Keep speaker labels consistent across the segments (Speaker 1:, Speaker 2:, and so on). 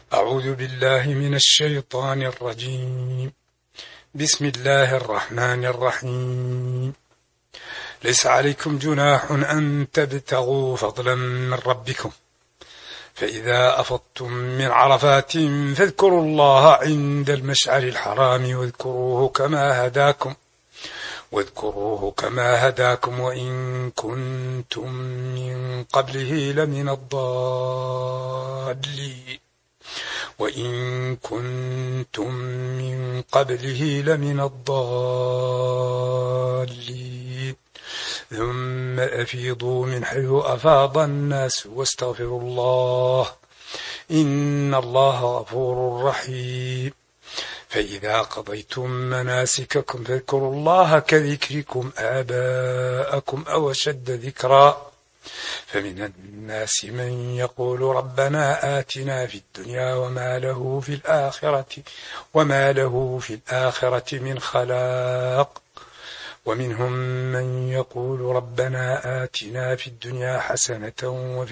Speaker 1: أعوذ بالله من الشيطان الرجيم. بسم الله الرحمن الرحيم. ليس عليكم جناح أن تبتغوا فضلا من ربكم، فإذا أفضتم من عرفات فاذكروا الله عند المشعر الحرام واذكروه كما هداكم وإن كنتم من قبله لمن الضالين ثم أفيضوا من حيث أفاض الناس واستغفروا الله إن الله غفور رحيم. فإذا قضيتم مناسككم فاذكروا الله كذكركم آباءكم أو أشد ذكرا، فمن الناس من يقول ربنا آتنا في الدنيا وما له في الآخرة من خلاق، ومنهم من يقول ربنا آتنا في الدنيا حسنة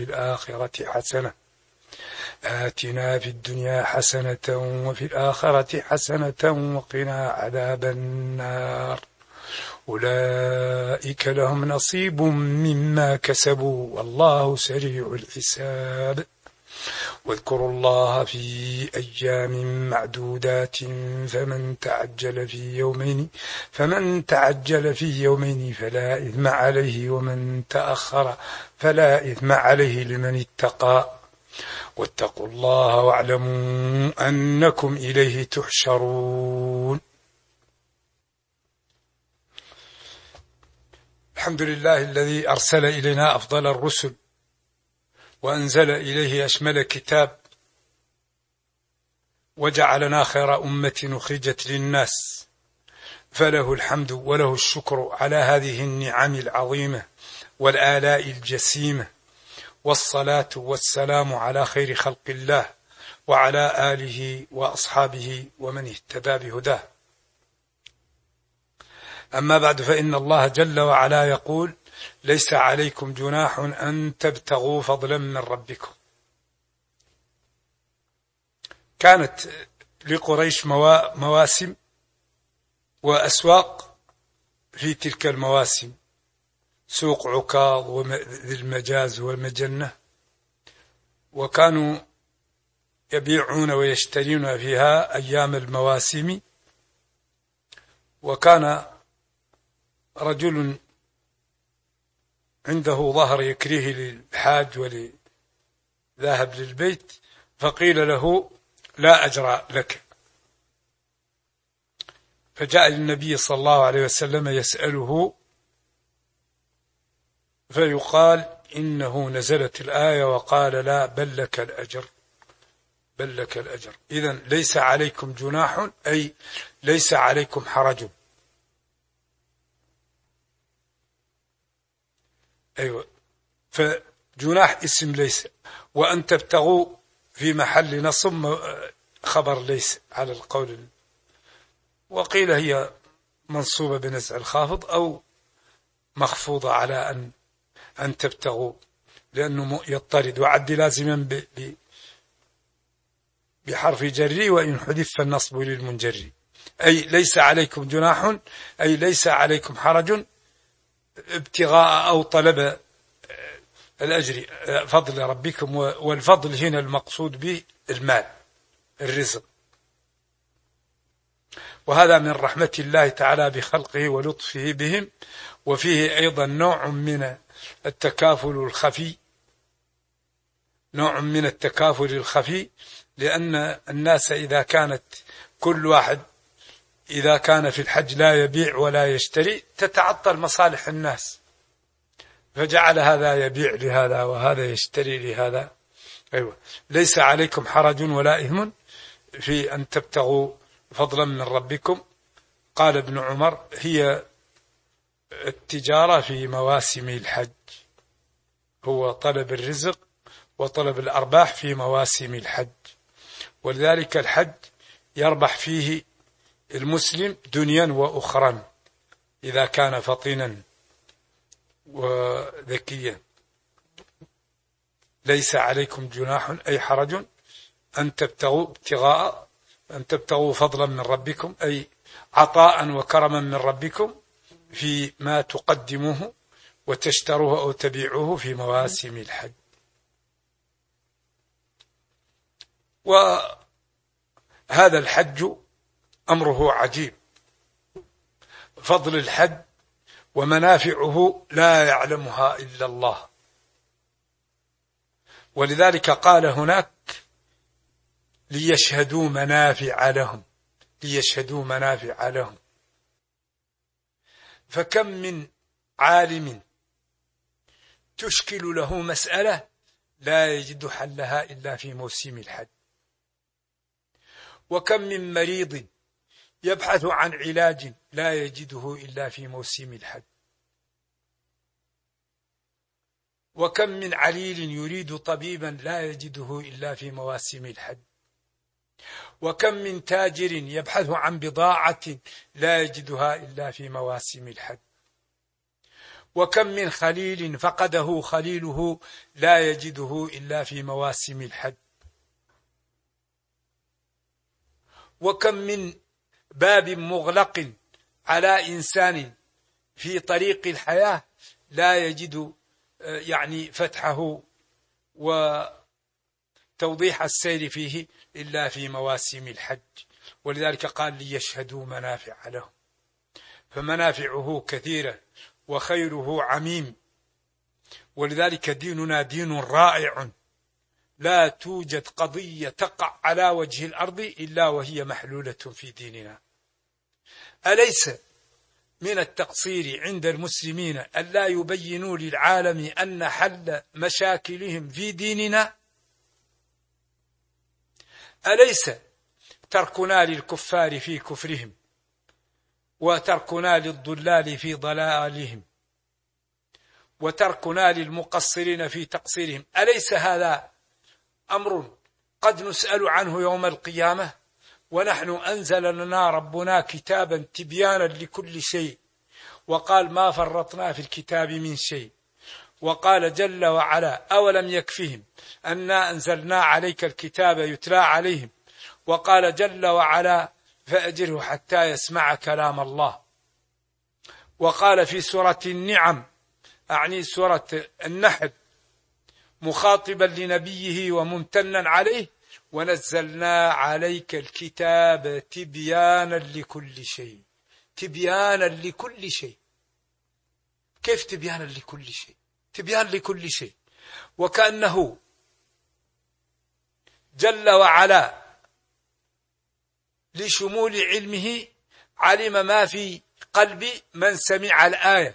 Speaker 1: وفي الآخرة حسنة وقنا عذاب النار. أولئك لهم نصيب مما كسبوا والله سريع الحساب. واذكروا الله في أيام معدودات فمن تعجل في يومين فلا إثم عليه ومن تأخر فلا إثم عليه لمن اتقى. واتقوا الله واعلموا أنكم إليه تحشرون. الحمد لله الذي أرسل إلينا أفضل الرسل وأنزل إليه أشمل كتاب وجعلنا خير أمة أخرجت للناس، فله الحمد وله الشكر على هذه النعم العظيمة والآلاء الجسيمة، والصلاة والسلام على خير خلق الله وعلى آله وأصحابه ومن اهتدى بهداه. أما بعد، فإن الله جل وعلا يقول: ليس عليكم جناح أن تبتغوا فضلا من ربكم. كانت لقريش مواسم وأسواق في تلك المواسم، سوق عكاظ وذي المجاز والمجنة، وكانوا يبيعون ويشترون فيها أيام المواسم. وكان رجل عنده ظهر يكريه للحاج ولذاهب للبيت، فقيل له: لا أجر لك. فجاء للنبي صلى الله عليه وسلم يسأله، فيقال إنه نزلت الآية وقال: لا، بل لك الأجر. إذن ليس عليكم جناح أي ليس عليكم حرج. أيوة، فجناح اسم ليس، وأن تبتغوا في محل نصب خبر ليس على القول، وقيل هي منصوبة بنزع الخافض أو مخفوضة على أن تبتغوا، لأنه يضطرد وعد لازما بحرف جري، وإن حذف فالنصب للمنجري. أي ليس عليكم جناح أي ليس عليكم حرج ابتغاء أو طلب الأجر، فضل ربكم. والفضل هنا المقصود به المال، الرزق، وهذا من رحمة الله تعالى بخلقه ولطفه بهم. وفيه أيضا نوع من التكافل الخفي، لأن الناس كل واحد إذا كان في الحج لا يبيع ولا يشتري تتعطل مصالح الناس، فجعل هذا يبيع لهذا وهذا يشتري لهذا. أيوة، ليس عليكم حرج ولا إثم في أن تبتغوا فضلا من ربكم. قال ابن عمر: هي التجارة في مواسم الحج، هو طلب الرزق وطلب الأرباح في مواسم الحج، ولذلك الحج يربح فيه المسلم دنيا وأخرى إذا كان فطنا وذكيا. ليس عليكم جناح أي حرج أن تبتغوا فضلا من ربكم، أي عطاء وكرما من ربكم فيما تقدموه وتشتروه أو تبيعوه في مواسم الحج. وهذا الحج أمره عجيب، فضل الحج ومنافعه لا يعلمها إلا الله. ولذلك قال هناك ليشهدوا منافع لهم. فكم من عالم تشكل له مسألة لا يجد حلها إلا في موسم الحج، وكم من مريض يبحث عن علاج لا يجده إلا في موسم الحج، وكم من عليل يريد طبيبا لا يجده إلا في مواسم الحج، وكم من تاجر يبحث عن بضاعة لا يجدها إلا في مواسم الحج، وكم من خليل فقده خليله لا يجده إلا في مواسم الحج، وكم من باب مغلق على إنسان في طريق الحياة لا يجد فتحه وتوضيح السير فيه إلا في مواسم الحج. ولذلك قال ليشهدوا منافع لهم، فمنافعه كثيرة وخيره عميم. ولذلك ديننا دين رائع، لا توجد قضية تقع على وجه الأرض إلا وهي محلولة في ديننا. أليس من التقصير عند المسلمين ألا يبينوا للعالم أن حل مشاكلهم في ديننا؟ أليس تركنا للكفار في كفرهم وتركنا للضلال في ضلالهم وتركنا للمقصرين في تقصيرهم، أليس هذا أمر قد نسأل عنه يوم القيامة؟ ونحن أنزل لنا ربنا كتابا تبيانا لكل شيء، وقال ما فرطنا في الكتاب من شيء، وقال جل وعلا أولم يكفهم أنا أنزلنا عليك الكتاب يتلى عليهم، وقال جل وعلا فأجره حتى يسمع كلام الله، وقال في سورة النعم أعني سورة النحل مخاطبا لنبيه وممتنا عليه ونزلنا عليك الكتاب تبيانا لكل شيء. تبيانا لكل شيء، كيف تبيانا لكل شيء؟ تبيان لكل شيء، وكأنه جل وعلا لشمول علمه علم ما في قلب من سمع الآية،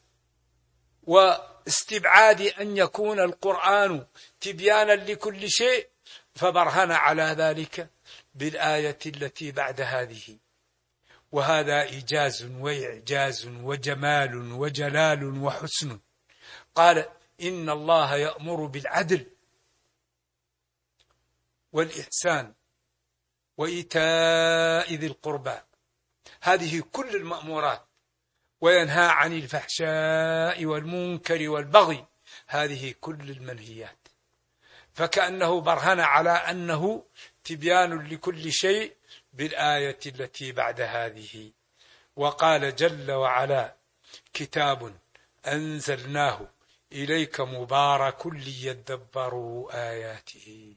Speaker 1: واستبعاد أن يكون القرآن تبيانا لكل شيء، فبرهن على ذلك بالآية التي بعد هذه. وهذا إيجاز وإعجاز وجمال وجلال وحسن. قال إن الله يأمر بالعدل والإحسان وإيتاء ذي القربى، هذه كل المأمورات، وينهى عن الفحشاء والمنكر والبغي، هذه كل المنهيات. فكأنه برهن على أنه تبيان لكل شيء بالآية التي بعد هذه. وقال جل وعلا كتاب أنزلناه إليك مبارك ليدبروا آياته،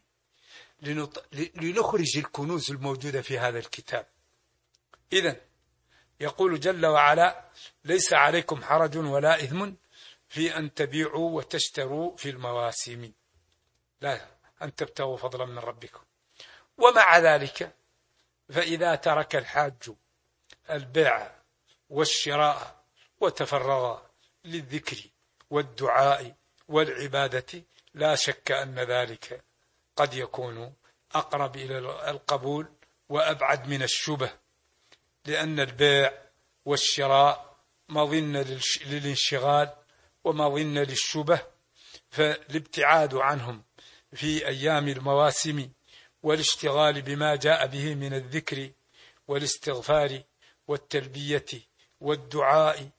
Speaker 1: لنخرج الكنوز الموجودة في هذا الكتاب. إذن يقول جل وعلا ليس عليكم حرج ولا إثم في أن تبيعوا وتشتروا في المواسم، لا أن تبتغوا فضلا من ربكم. ومع ذلك فإذا ترك الحاج البيع والشراء وتفرغ للذكر والدعاء والعبادة، لا شك أن ذلك قد يكون أقرب إلى القبول وأبعد من الشبه، لأن البيع والشراء مظنة للانشغال ومظنة للشبه، فالابتعاد عنهم في أيام المواسم والاشتغال بما جاء به من الذكر والاستغفار والتلبية والدعاء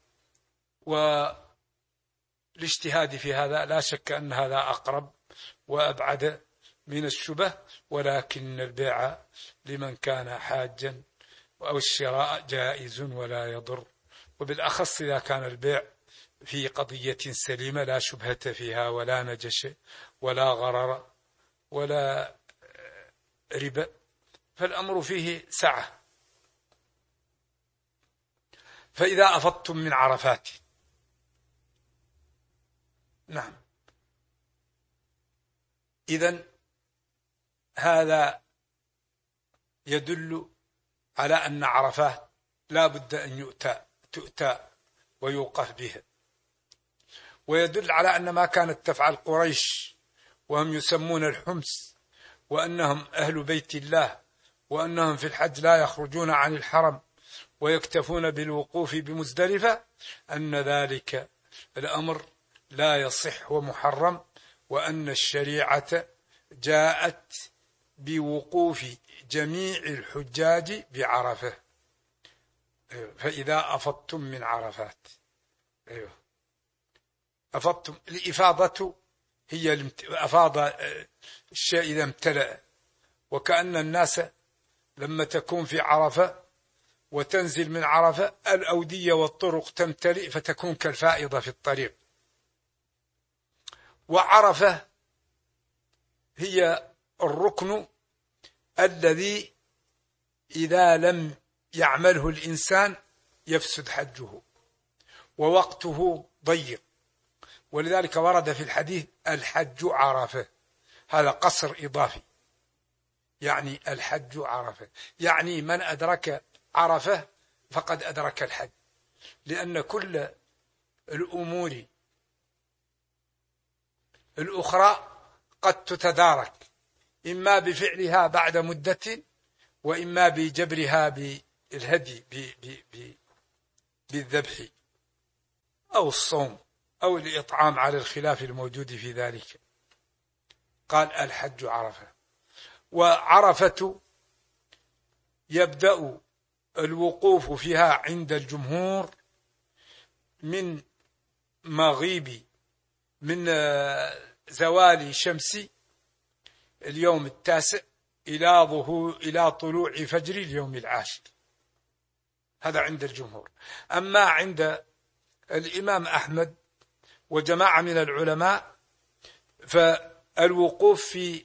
Speaker 1: والاجتهاد في هذا، لا شك أن هذا أقرب وأبعد من الشبه، ولكن البيع لمن كان حاجا أو الشراء جائز ولا يضر، وبالأخص إذا كان البيع في قضية سليمة لا شبهة فيها ولا نجش ولا غرر ولا ربا، فالأمر فيه سعة. فإذا أفضتم من عرفات، نعم، إذن هذا يدل على أن عرفات لا بد أن تؤتى ويوقف بها، ويدل على أن ما كانت تفعل قريش وهم يسمون الحمس وأنهم أهل بيت الله وأنهم في الحج لا يخرجون عن الحرم ويكتفون بالوقوف بمزدلفة، أن ذلك الأمر لا يصح ومحرم، وأن الشريعة جاءت بوقوف جميع الحجاج بعرفة. فإذا أفضتم من عرفات، أفضتم، الإفاضة هي أفاض الشيء إذا امتلأ، وكأن الناس لما تكون في عرفة وتنزل من عرفة الأودية والطرق تمتلئ فتكون كالفائضة في الطريق. وعرفة هي الركن الذي إذا لم يعمله الإنسان يفسد حجه ووقته ضيق، ولذلك ورد في الحديث الحج عرفة، هذا قصر إضافي، يعني الحج عرفة، يعني من أدرك عرفة فقد أدرك الحج، لأن كل الأمور الأخرى قد تتدارك إما بفعلها بعد مدة، وإما بجبرها بالهدي بالذبح أو الصوم أو الإطعام على الخلاف الموجود في ذلك. قال الحج عرفة، وعرفة يبدأ الوقوف فيها عند الجمهور من مغيب من زوال شمس اليوم التاسع إلى طلوع فجر اليوم العاشر، هذا عند الجمهور. أما عند الإمام أحمد وجماعة من العلماء فالوقوف في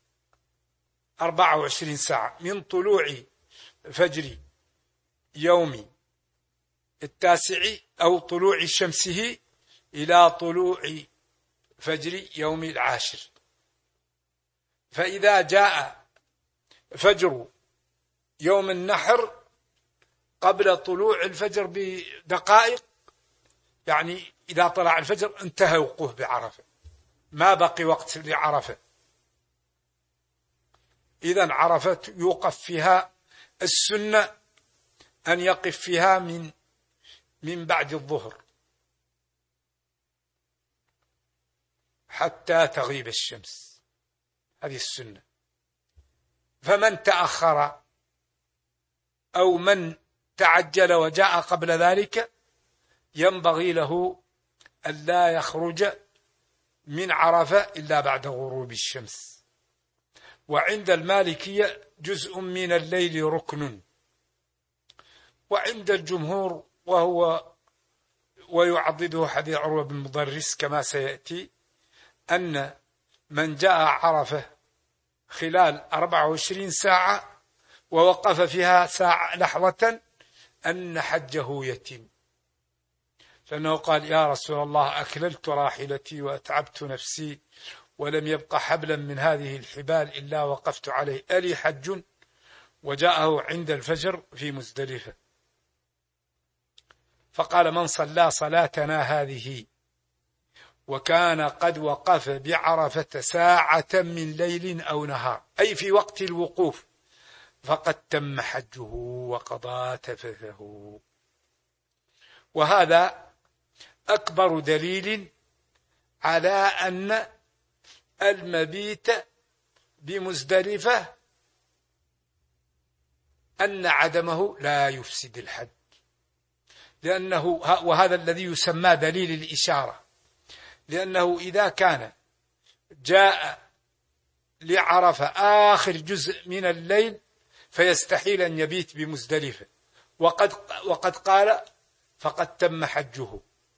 Speaker 1: 24 ساعة من طلوع فجر يوم التاسع أو طلوع شمسه إلى طلوع فجر يوم العاشر. فإذا جاء فجر يوم النحر قبل طلوع الفجر بدقائق، يعني إذا طلع الفجر انتهى وقوف بعرفة، ما بقي وقت لعرفة. إذن عرفة يوقف فيها، السنة أن يقف فيها من بعد الظهر حتى تغيب الشمس، هذه السنة. فمن تأخر أو من تعجل وجاء قبل ذلك ينبغي له ألا يخرج من عرفة إلا بعد غروب الشمس. وعند المالكية جزء من الليل ركن، وعند الجمهور ويعضده حديث عروة بن مضرس كما سيأتي، أن من جاء عرفة خلال 24 ساعة ووقف فيها ساعة لحظة أن حجه يتم، لأنه قال يا رسول الله أكللت راحلتي وأتعبت نفسي ولم يبق حبلا من هذه الحبال إلا وقفت عليه، ألي حج؟ وجاءه عند الفجر في مزدلفة، فقال من صلى صلاتنا هذه وكان قد وقف بعرفة ساعة من ليل أو نهار، أي في وقت الوقوف، فقد تم حجه وقضى تفثه. وهذا أكبر دليل على أن المبيت بمزدلفة أن عدمه لا يفسد الحج، لأنه وهذا الذي يسمى دليل الإشارة، لأنه إذا كان جاء لعرفة آخر جزء من الليل فيستحيل أن يبيت بمزدلفة، وقد قال فقد تم حجه.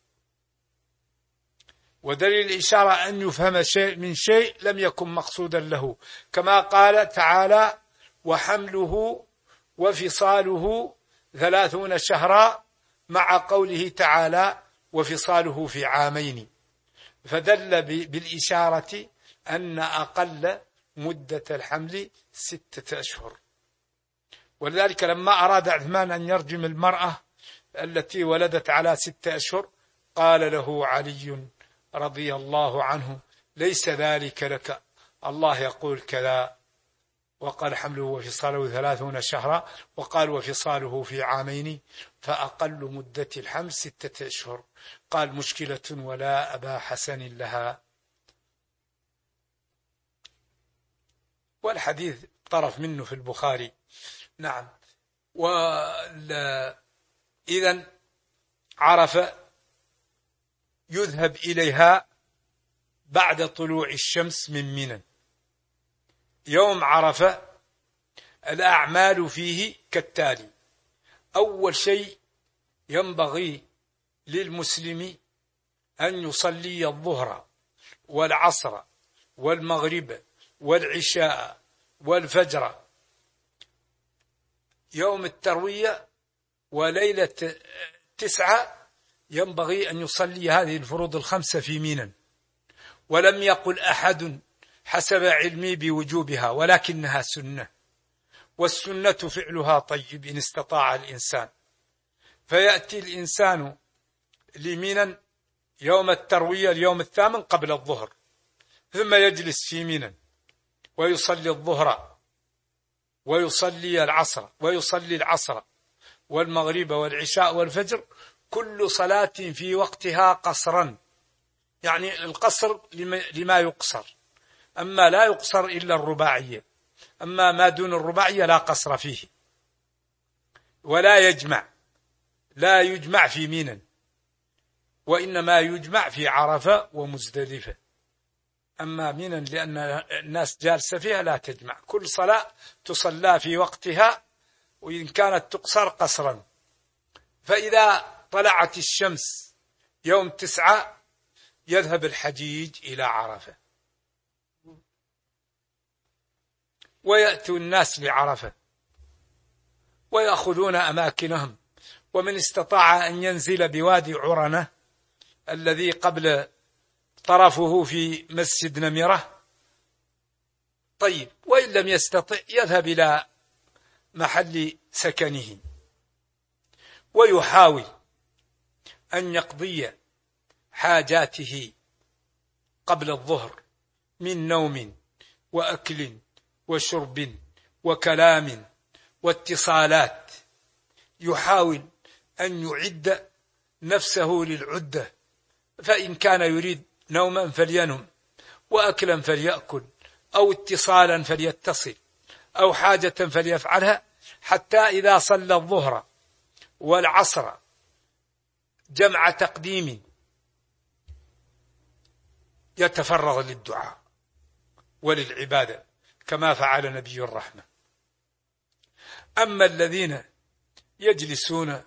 Speaker 1: ودليل الإشارة أن يفهم شيء من شيء لم يكن مقصودا له، كما قال تعالى: وحمله وفصاله 30 شهرا، مع قوله تعالى: وفصاله في عامين، فدل بالإشارة أن أقل مدة الحمل 6 أشهر. ولذلك لما أراد عثمان أن يرجم المرأة التي ولدت على 6 أشهر قال له علي رضي الله عنه: ليس ذلك لك، الله يقول كذا. وقال: حمله وفصاله 30 شهرا، وقال: وفصاله في عامين، فأقل مدة الحمل 6 أشهر. قال: مشكلة ولا أبا حسن لها. والحديث طرف منه في البخاري. نعم. إذن عرفة يذهب إليها بعد طلوع الشمس من منى. يوم عرفة الأعمال فيه كالتالي: أول شيء ينبغي للمسلم أن يصلي الظهر والعصر والمغرب والعشاء والفجر يوم التروية، وليلة 9 ينبغي أن يصلي هذه الفروض ال5 في منى. ولم يقل أحد حسب علمي بوجوبها، ولكنها سنة، والسنة فعلها طيب إن استطاع الإنسان. فيأتي الإنسان لمنى يوم التروية اليوم 8 قبل الظهر، ثم يجلس في منى ويصلي الظهر ويصلي العصر والمغرب والعشاء والفجر، كل صلاة في وقتها قصرا، يعني القصر لما يقصر، أما لا يقصر إلا الرباعية، أما ما دون الرباعية لا قصر فيه. ولا لا يجمع في منى، وإنما يجمع في عرفة ومزدلفة. أما منى لأن الناس جالسة فيها لا تجمع، كل صلاة تصلى في وقتها، وإن كانت تقصر قصرا. فإذا طلعت الشمس يوم 9 يذهب الحجيج إلى عرفة، ويأتي الناس لعرفة ويأخذون أماكنهم. ومن استطاع أن ينزل بوادي عرنة الذي قبل طرفه في مسجد نمرة طيب، وإن لم يستطع يذهب إلى محل سكنه، ويحاول أن يقضي حاجاته قبل الظهر من نوم وأكل وشرب وكلام واتصالات. يحاول أن يعد نفسه للعدة، فإن كان يريد نوما فلينم، وأكلا فليأكل، أو اتصالا فليتصل، أو حاجة فليفعلها، حتى إذا صلى الظهر والعصر جمع تقديم يتفرغ للدعاء وللعبادة كما فعل نبي الرحمة. أما الذين يجلسون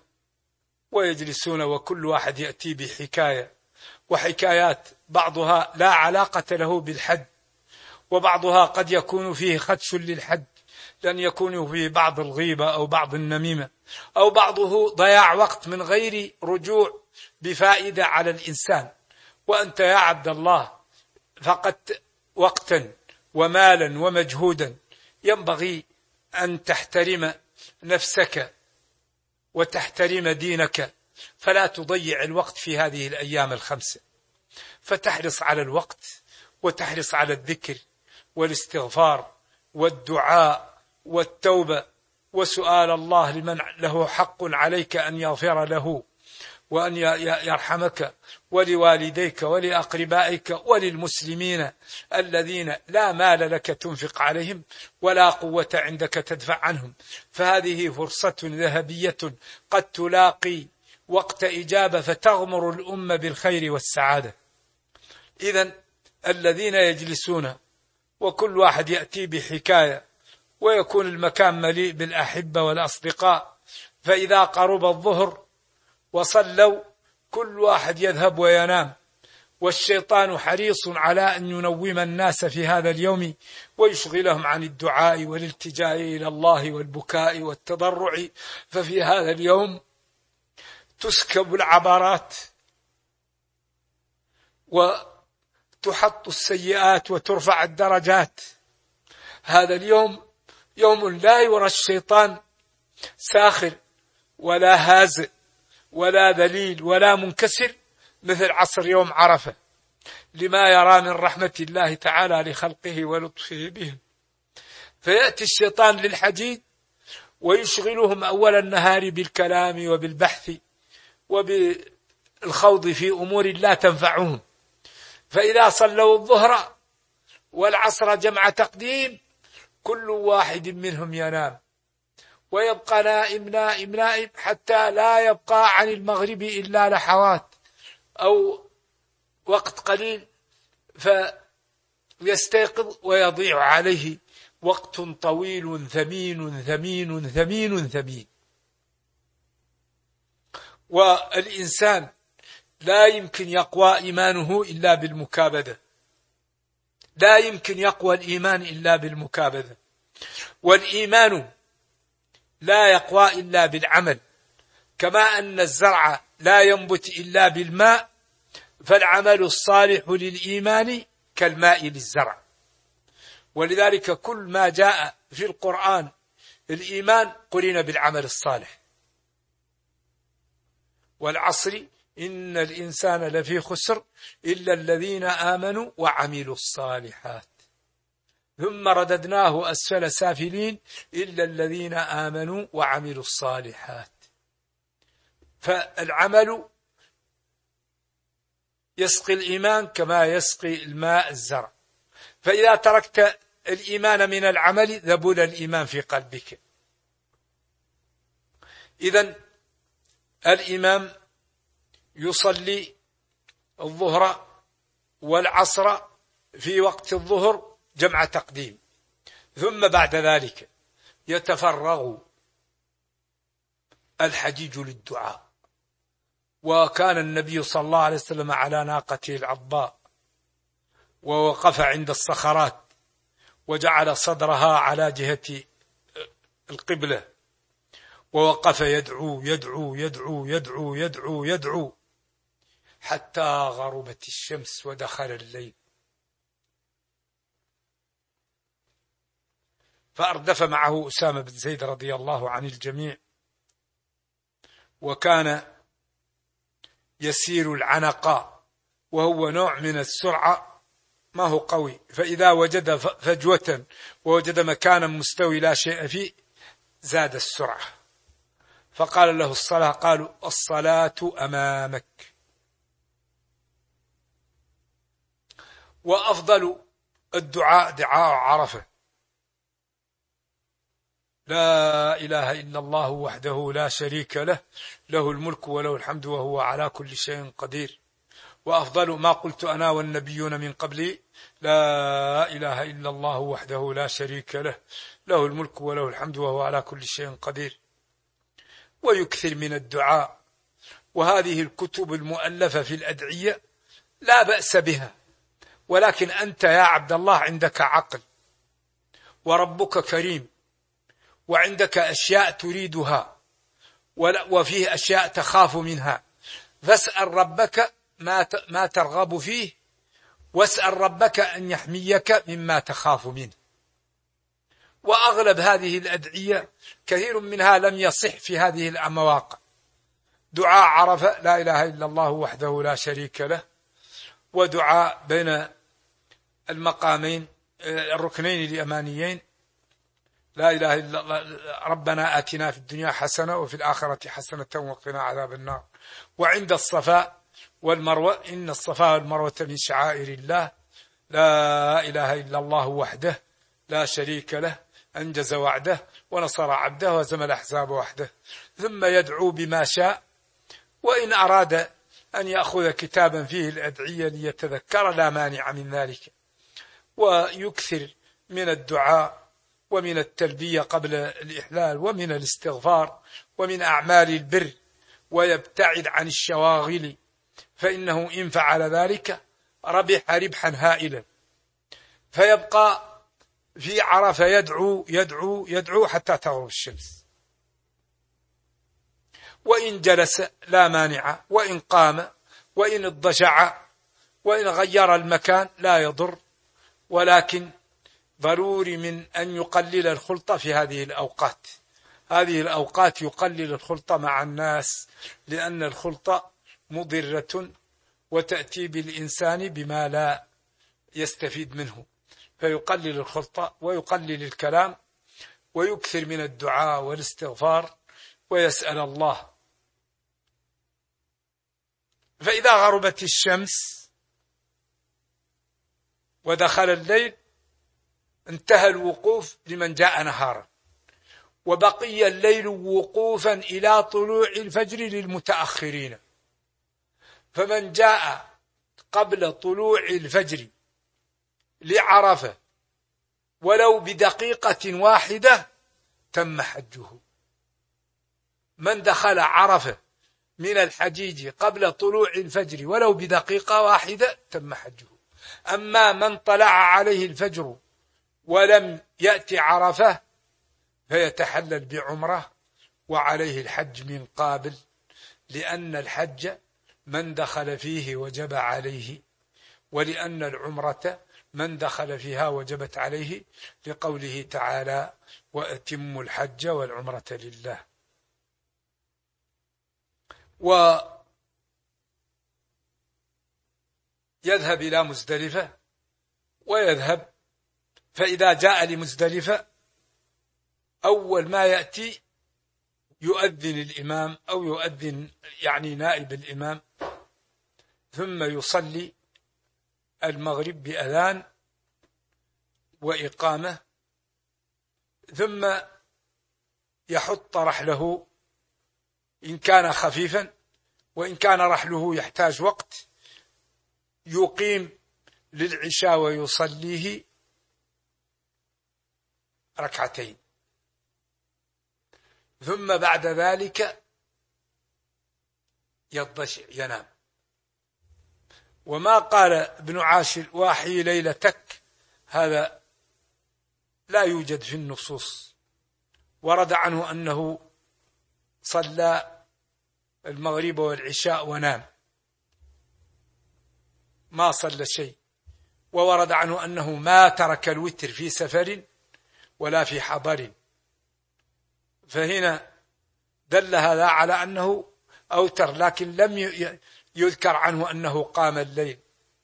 Speaker 1: وكل واحد يأتي بحكاية، وحكايات بعضها لا علاقة له بالحج، وبعضها قد يكون فيه خدش للحج، لأن يكون فيه بعض الغيبة أو بعض النميمة، أو بعضه ضياع وقت من غير رجوع بفائدة على الإنسان. وأنت يا عبد الله فقدت وقتا ومالا ومجهودا، ينبغي أن تحترم نفسك وتحترم دينك، فلا تضيع الوقت في هذه الأيام ال5، فتحرص على الوقت، وتحرص على الذكر والاستغفار والدعاء والتوبة وسؤال الله لمن له حق عليك أن يغفر له وأن يرحمك، ولوالديك ولأقربائك وللمسلمين الذين لا مال لك تنفق عليهم ولا قوة عندك تدفع عنهم. فهذه فرصة ذهبية قد تلاقي وقت إجابة فتغمر الأمة بالخير والسعادة. إذن الذين يجلسون وكل واحد يأتي بحكاية، ويكون المكان مليء بالأحبة والأصدقاء. فإذا قرب الظهر وصلوا كل واحد يذهب وينام، والشيطان حريص على أن ينوم الناس في هذا اليوم ويشغلهم عن الدعاء والالتجاء إلى الله والبكاء والتضرع. ففي هذا اليوم تسكب العبرات وتحط السيئات وترفع الدرجات. هذا اليوم يوم لا يرى الشيطان ساخر ولا هازئ ولا ذليل ولا منكسر مثل عصر يوم عرفة، لما يرى من رحمة الله تعالى لخلقه ولطفه بهم. فيأتي الشيطان للحديد ويشغلهم أول النهار بالكلام وبالبحث وبالخوض في أمور لا تنفعهم. فإذا صلوا الظهر والعصر جمع تقديم كل واحد منهم ينام، ويبقى نائم نائم نائم حتى لا يبقى عن المغرب إلا لحظات أو وقت قليل، فيستيقظ ويضيع عليه وقت طويل ثمين ثمين ثمين ثمين. والإنسان لا يمكن يقوى إيمانه إلا بالمكابدة، لا يمكن يقوى الإيمان إلا بالمكابدة، والإيمان لا يقوى إلا بالعمل. كما أن الزرع لا ينبت إلا بالماء، فالعمل الصالح للإيمان كالماء للزرع. ولذلك كل ما جاء في القرآن الإيمان قرن بالعمل الصالح. والعصر إن الإنسان لفي خسر إلا الذين آمنوا وعملوا الصالحات ثم رددناه أسفل سافلين إلا الذين آمنوا وعملوا الصالحات. فالعمل يسقي الإيمان كما يسقي الماء الزرع. فإذا تركت الإيمان من العمل ذبل الإيمان في قلبك. إذن الإمام يصلي الظهر والعصر في وقت الظهر جمع تقديم، ثم بعد ذلك يتفرغ الحجيج للدعاء. وكان النبي صلى الله عليه وسلم على ناقته العضباء ووقف عند الصخرات وجعل صدرها على جهة القبلة، ووقف يدعو يدعو يدعو يدعو يدعو يدعو حتى غربت الشمس ودخل الليل. فأردف معه أسامة بن زيد رضي الله عن الجميع، وكان يسير العنقاء، وهو نوع من السرعة ما هو قوي، فإذا وجد فجوة ووجد مكانا مستوي لا شيء فيه زاد السرعة. فقال له الصلاة، قالوا الصلاة أمامك. وأفضل الدعاء دعاء عرفة: لا إله إلا الله وحده لا شريك له، له الملك وله الحمد وهو على كل شيء قدير. وأفضل ما قلت أنا والنبيون من قبلي: لا إله إلا الله وحده لا شريك له، له الملك وله الحمد وهو على كل شيء قدير. ويكثر من الدعاء. وهذه الكتب المؤلفة في الأدعية لا بأس بها، ولكن أنت يا عبد الله عندك عقل وربك كريم، وعندك أشياء تريدها وفيه أشياء تخاف منها، فاسأل ربك ما ترغب فيه، واسأل ربك أن يحميك مما تخاف منه. وأغلب هذه الأدعية كثير منها لم يصح في هذه المواقع. دعاء عرفة: لا إله إلا الله وحده لا شريك له، ودعاء بين المقامين الركنين اليمانيين: لا إله إلا الله ربنا آتنا في الدنيا حسنة وفي الآخرة حسنة وقنا عذاب النار. وعند الصفا والمروة: إن الصفا والمروة من شعائر الله، لا إله إلا الله وحده لا شريك له، أنجز وعده ونصر عبده وهزم الأحزاب وحده. ثم يدعو بما شاء. وإن أراد أن يأخذ كتابا فيه الأدعية ليتذكر لا مانع من ذلك. ويكثر من الدعاء ومن التلبية قبل الإحلال ومن الاستغفار ومن أعمال البر، ويبتعد عن الشواغل، فإنه إن فعل ذلك ربح ربحا هائلا. فيبقى في عرفة يدعو يدعو يدعو حتى تغرب الشمس، وإن جلس لا مانع، وإن قام، وإن اضجع، وإن غير المكان لا يضر، ولكن ضروري من أن يقلل الخلطة في هذه الأوقات. هذه الأوقات يقلل الخلطة مع الناس، لأن الخلطة مضرة وتأتي بالإنسان بما لا يستفيد منه، فيقلل الخلطة ويقلل الكلام ويكثر من الدعاء والاستغفار ويسأل الله. فإذا غربت الشمس ودخل الليل انتهى الوقوف لمن جاء نهارا، وبقي الليل وقوفا إلى طلوع الفجر للمتأخرين. فمن جاء قبل طلوع الفجر لعرفة ولو بدقيقة واحدة تم حجه. من دخل عرفة من الحجيج قبل طلوع الفجر ولو بدقيقة واحدة تم حجه. أما من طلع عليه الفجر ولم يأتي عرفة فيتحلل بعمره وعليه الحج من قابل، لأن الحج من دخل فيه وجب عليه، ولأن العمرة من دخل فيها وجبت عليه، لقوله تعالى: وأتموا الحج والعمرة لله. ويذهب إلى مزدلفة ويذهب، فإذا جاء لمزدلفة أول ما يأتي يؤذن الإمام أو يؤذن يعني نائب الإمام، ثم يصلي المغرب بأذان وإقامة، ثم يحط رحله إن كان خفيفا، وإن كان رحله يحتاج وقت يقيم للعشاء ويصليه ركعتين، ثم بعد ذلك يضجع ينام. وما قال ابن عاشر: واحي ليلتك، هذا لا يوجد في النصوص. ورد عنه أنه صلى المغرب والعشاء ونام، ما صلى شيء. وورد عنه أنه ما ترك الوتر في سفر ولا في حضر، فهنا دل هذا على أنه أوتر، لكن لم يذكر عنه أنه قام الليل.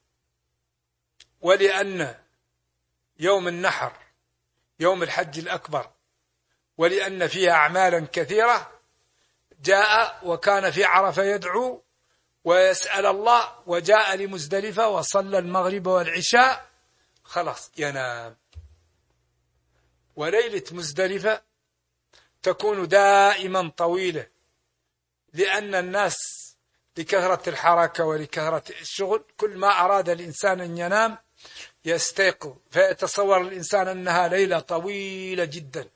Speaker 1: ولأن يوم النحر يوم الحج الأكبر، ولأن فيها أعمالا كثيرة، جاء وكان في عرفة يدعو ويسأل الله، وجاء لمزدلفة وصلى المغرب والعشاء، خلاص ينام. وليلة مزدلفة تكون دائما طويلة، لأن الناس لكثرة الحركة ولكثرة الشغل كل ما أراد الإنسان أن ينام يستيقظ، فيتصور الإنسان أنها ليلة طويلة جدا.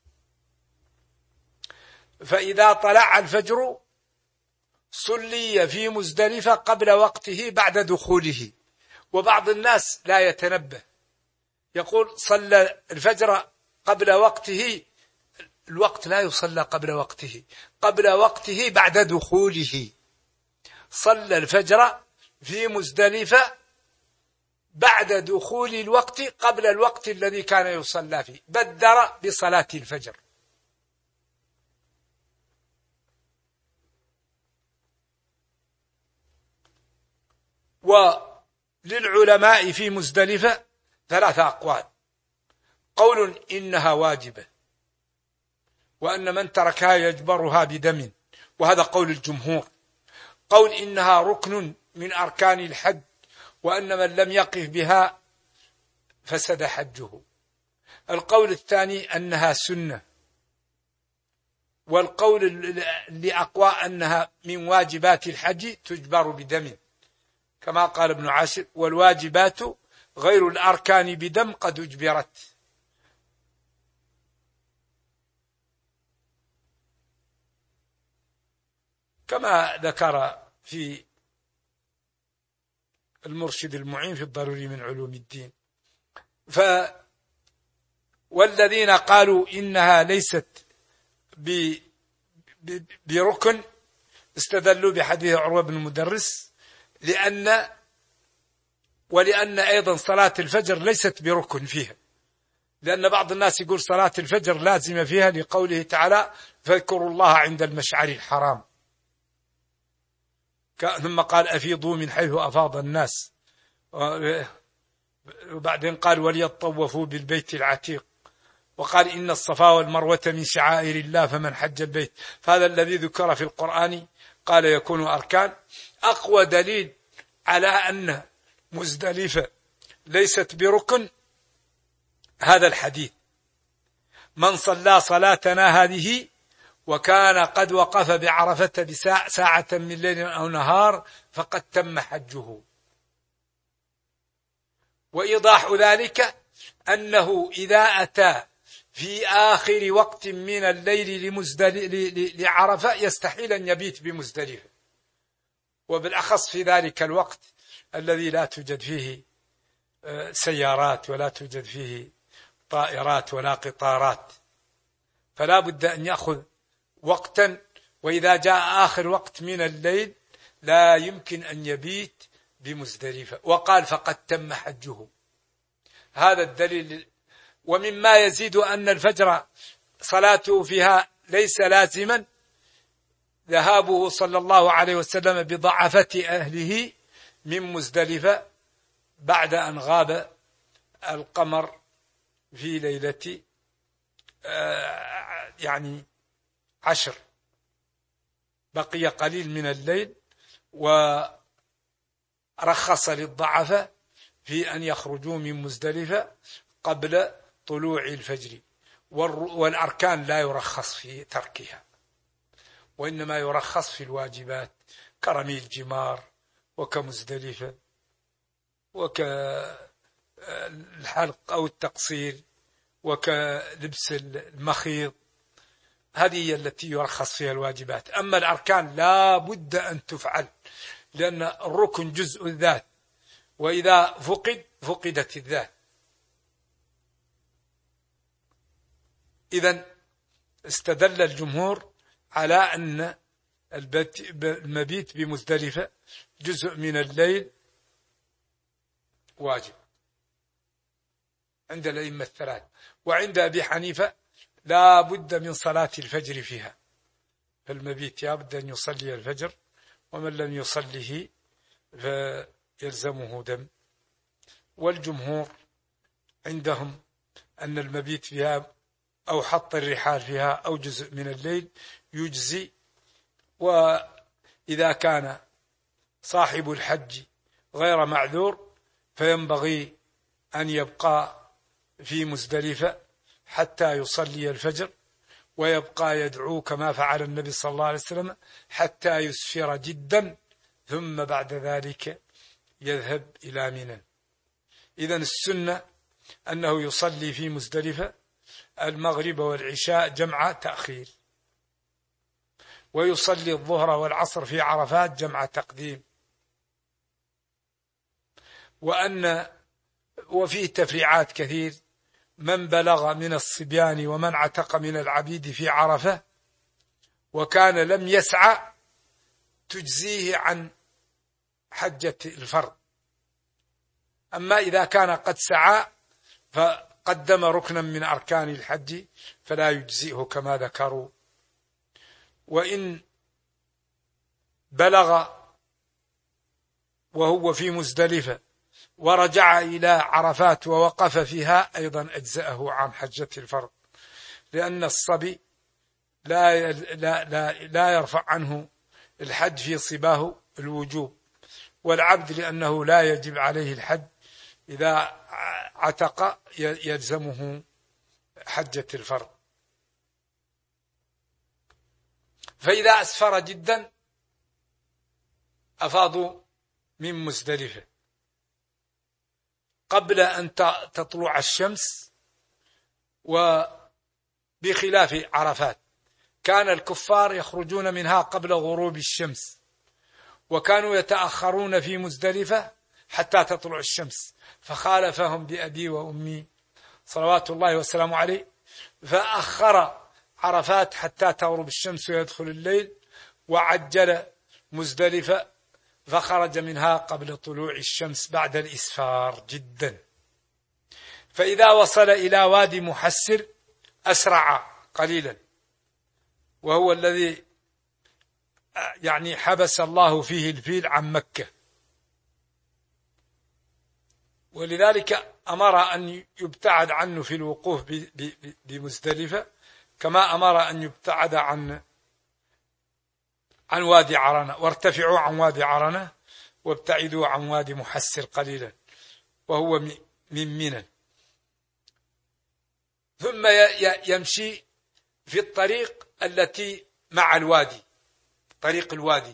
Speaker 1: فإذا طلع الفجر صلي في مزدلفة قبل وقته بعد دخوله. وبعض الناس لا يتنبه، يقول صلى الفجر قبل وقته. الوقت لا يصلى قبل وقته، قبل وقته بعد دخوله. صلى الفجر في مزدلفة بعد دخول الوقت قبل الوقت الذي كان يصلى فيه، بدر بصلاة الفجر. وللعلماء في مزدلفة 3 أقوال: قول إنها واجبة، وأن من تركها يجبرها بدم، وهذا قول الجمهور. قول إنها ركن من أركان الحج، وأن من لم يقف بها فسد حجه. القول الثاني أنها سنة، والقول اللي أقوى أنها من واجبات الحج تجبر بدم، كما قال ابن عاشر: والواجبات غير الأركان بدم قد أجبرت. كما ذكر في المرشد المعين في الضروري من علوم الدين. والذين قالوا إنها ليست بركن استدلوا بحديث عروة بن المدرس، ولأن أيضا صلاة الفجر ليست بركن فيها، لأن بعض الناس يقول صلاة الفجر لازمة فيها لقوله تعالى فاذكروا الله عند المشعر الحرام، ثم قال أفيضوا من حيث أفاض الناس، وبعدين قال وليطوفوا بالبيت العتيق، وقال إن الصفا والمروة من شعائر الله فمن حج البيت. فهذا الذي ذكر في القرآن قال يكون أركان. أقوى دليل على أن مزدلفة ليست بركن هذا الحديث: من صلى صلاتنا هذه وكان قد وقف بعرفة ساعة من ليل أو نهار فقد تم حجه. وإيضاح ذلك أنه إذا أتى في آخر وقت من الليل لعرفة يستحيل أن يبيت بمزدلفة، وبالأخص في ذلك الوقت الذي لا توجد فيه سيارات ولا توجد فيه طائرات ولا قطارات، فلا بد أن يأخذ وقتا. وإذا جاء آخر وقت من الليل لا يمكن أن يبيت بمزدلفة، وقال فقد تم حجه. هذا الدليل. ومما يزيد أن الفجر صلاته فيها ليس لازما ذهابه صلى الله عليه وسلم بضعفة أهله من مزدلفة بعد أن غاب القمر في ليلة 10، بقي قليل من الليل، ورخص للضعفة في أن يخرجوا من مزدلفة قبل طلوع الفجر. والأركان لا يرخص في تركها، وإنما يرخص في الواجبات كرمي الجمار وكمزدلفة وكالحلق أو التقصير وكلبس المخيط، هذه هي التي يرخص فيها الواجبات. أما الأركان لا بد أن تفعل، لأن الركن جزء الذات، وإذا فقدت الذات. إذن استدل الجمهور على أن المبيت بمزدلفة جزء من الليل واجب عند الأئمة الثلاث. وعند أبي حنيفة لا بد من صلاة الفجر فيها، فالمبيت لابد أن يصلي الفجر، ومن لم يصله فيلزمه دم. والجمهور عندهم أن المبيت فيها أو حط الرحال فيها أو جزء من الليل يجزي. وإذا كان صاحب الحج غير معذور فينبغي أن يبقى في مزدلفة حتى يصلي الفجر، ويبقى يدعو كما فعل النبي صلى الله عليه وسلم حتى يسفر جدا، ثم بعد ذلك يذهب إلى منى. إذن السنة أنه يصلي في مزدلفة المغرب والعشاء جمع تأخير، ويصلي الظهر والعصر في عرفات جمع تقديم. وفيه تفريعات كثير: من بلغ من الصبيان ومن عتق من العبيد في عرفة وكان لم يسعى تجزيه عن حجة الفرض. أما إذا كان قد سعى فقدم ركنا من أركان الحج فلا يجزئه كما ذكروا. وإن بلغ وهو في مزدلفة ورجع إلى عرفات ووقف فيها أيضا أجزأه عن حجة الفرض، لأن الصبي لا يرفع عنه الحج في صباه الوجوب، والعبد لأنه لا يجب عليه الحج إذا عتق يلزمه حجة الفرض. فإذا أسفر جدا أفاضوا من مزدلفة، قبل أن تطلع الشمس، وبخلاف عرفات كان الكفار يخرجون منها قبل غروب الشمس، وكانوا يتأخرون في مزدلفة حتى تطلع الشمس، فخالفهم بأبي وأمي صلوات الله وسلامه عليه، فأخر عرفات حتى تغرب الشمس ويدخل الليل، وعجل مزدلفة فخرج منها قبل طلوع الشمس بعد الإسفار جدا. فإذا وصل إلى وادي محسر أسرع قليلا، وهو الذي يعني حبس الله فيه الفيل عن مكة، ولذلك أمر أن يبتعد عنه في الوقوف بمزدلفة، كما أمر أن يبتعد عن وادي عرنة. وارتفعوا عن وادي عرنة وابتعدوا عن وادي محسر قليلا، وهو من منى. ثم يمشي في الطريق التي مع الوادي، طريق الوادي.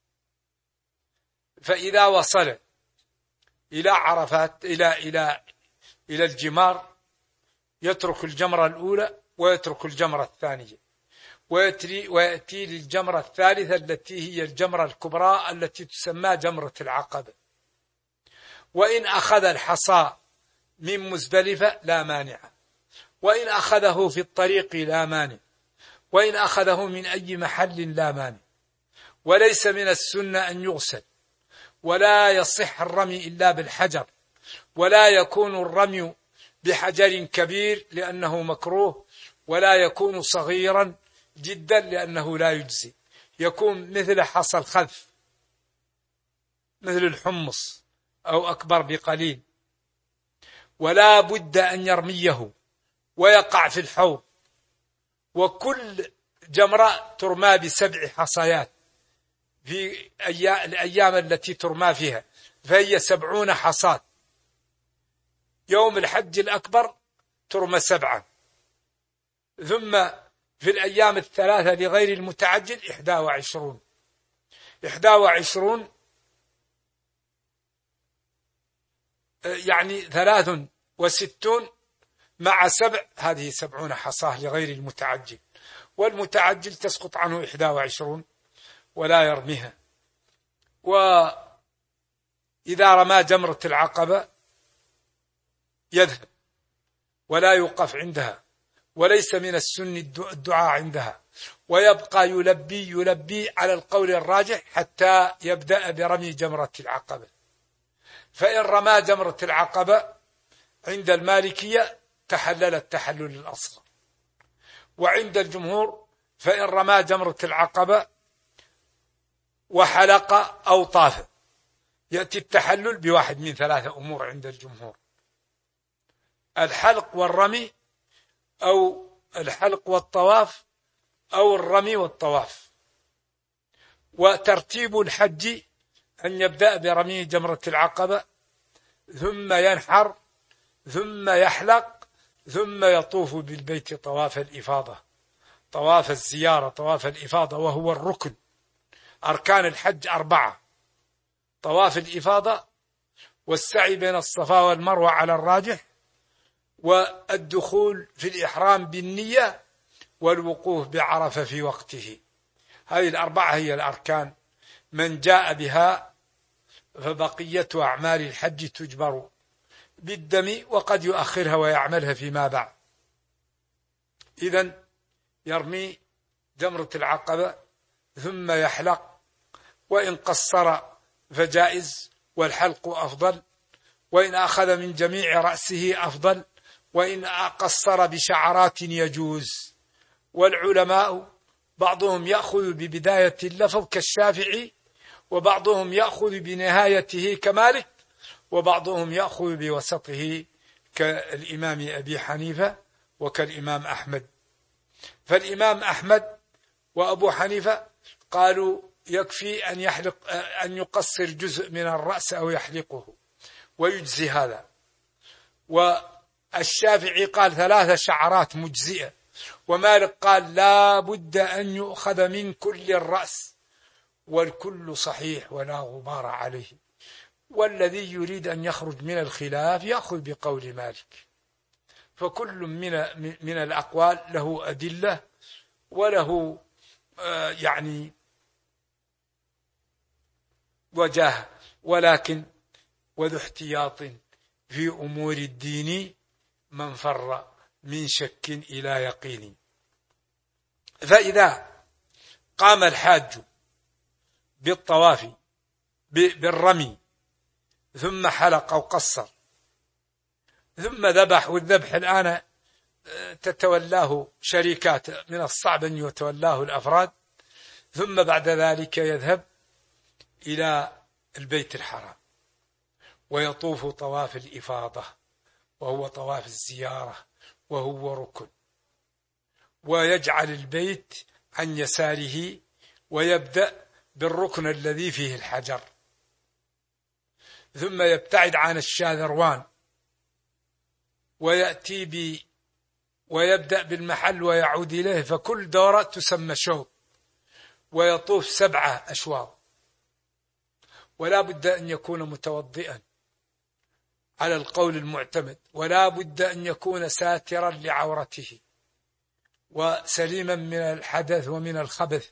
Speaker 1: فإذا وصل إلى عرفات إلى الجمار يترك الجمرة الأولى ويترك الجمرة الثانية، ويأتي للجمرة الثالثة التي هي الجمرة الكبرى التي تسمى جمرة العقبة. وإن أخذ الحصى من مزدلفة لا مانع، وإن أخذه في الطريق لا مانع، وإن أخذه من أي محل لا مانع. وليس من السنة أن يغسل، ولا يصح الرمي إلا بالحجر، ولا يكون الرمي بحجر كبير لأنه مكروه، ولا يكون صغيرا جدا لأنه لا يجزي، يكون مثل حصى الخذف، مثل الحمص أو أكبر بقليل. ولا بد أن يرميه ويقع في الحوض، وكل جمرة ترمى ب7 حصيات في الأيام التي ترمى فيها، فهي 70 حصاة. يوم الحج الأكبر ترمى 7، ثم في الأيام الثلاثة لغير المتعجل 21 يعني 63 مع 7، هذه 70 حصاة لغير المتعجل. والمتعجل تسقط عنه 21 ولا يرميها. وإذا رمى جمرة العقبة يذهب ولا يوقف عندها، وليس من السن الدعاء عندها، ويبقى يلبي على القول الراجح حتى يبدأ برمي جمرة العقبة. فإن رمى جمرة العقبة عند المالكية تحلل التحلل الأصغر، وعند الجمهور فإن رمى جمرة العقبة وحلق أو طاف يأتي التحلل بواحد من 3 أمور عند الجمهور: الحلق والرمي، أو الحلق والطواف، أو الرمي والطواف. وترتيب الحج أن يبدأ برمي جمرة العقبة، ثم ينحر، ثم يحلق، ثم يطوف بالبيت طواف الإفاضة، طواف الزيارة، طواف الإفاضة، وهو الركن. أركان الحج 4: طواف الإفاضة، والسعي بين الصفا والمروة على الراجح، والدخول في الإحرام بالنية، والوقوف بعرفة في وقته. هذه ال4 هي الأركان. من جاء بها فبقية أعمال الحج تجبر بالدم، وقد يؤخرها ويعملها فيما بعد. إذن يرمي جمرة العقبة ثم يحلق، وإن قصر فجائز، والحلق أفضل، وإن أخذ من جميع رأسه أفضل، وإن قصر بشعرات يجوز. والعلماء بعضهم يأخذ ببداية اللفظ كالشافعي، وبعضهم يأخذ بنهايته كمالك، وبعضهم يأخذ بوسطه كالإمام أبي حنيفة وكالإمام أحمد. فالإمام أحمد وأبو حنيفة قالوا يكفي أن يقصر جزء من الرأس أو يحلقه ويجزي هذا. والشافعي قال 3 شعرات مجزئة، ومالك قال لا بد أن يؤخذ من كل الرأس، والكل صحيح ولا غبار عليه. والذي يريد أن يخرج من الخلاف يأخذ بقول مالك. فكل من الأقوال له أدلة وله يعني وجاهة، ولكن وذو احتياط في أمور الدين من فر من شك إلى يقين. فإذا قام الحاج بالطواف بالرمي ثم حلق أو قصر ثم ذبح، والذبح الآن تتولاه شركات، من الصعب أن يتولاه الأفراد، ثم بعد ذلك يذهب إلى البيت الحرام ويطوف طواف الإفاضة وهو طواف الزيارة وهو ركن، ويجعل البيت عن يساره ويبدأ بالركن الذي فيه الحجر، ثم يبتعد عن الشاذروان ويأتي ويبدأ بالمحل ويعود إليه، فكل دورة تسمى شوط، ويطوف 7 أشواط. ولا بد أن يكون متوضئا على القول المعتمد، ولا بد أن يكون ساترا لعورته وسليما من الحدث ومن الخبث.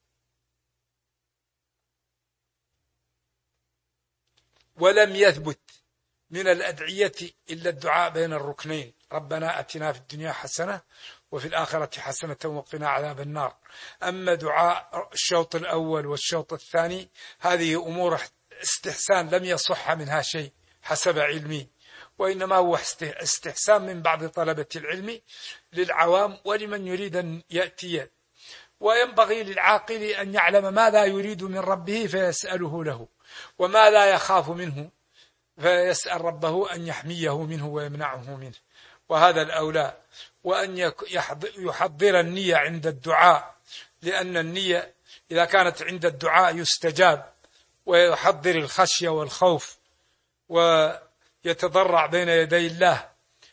Speaker 1: ولم يثبت من الأدعية إلا الدعاء بين الركنين: ربنا أتنا في الدنيا حسنة وفي الآخرة حسنة وقنا عذاب النار. أما دعاء الشوط الأول والشوط الثاني هذه أمور استحسان لم يصح منها شيء حسب علمي، وإنما هو استحسان من بعض طلبة العلم للعوام ولمن يريد أن يأتي. وينبغي للعاقل أن يعلم ماذا يريد من ربه فيسأله له، وما لا يخاف منه فيسأل ربه أن يحميه منه ويمنعه منه، وهذا الأولى. وأن يحضر النية عند الدعاء، لأن النية إذا كانت عند الدعاء يستجاب، ويحضر الخشية والخوف ويتضرع بين يدي الله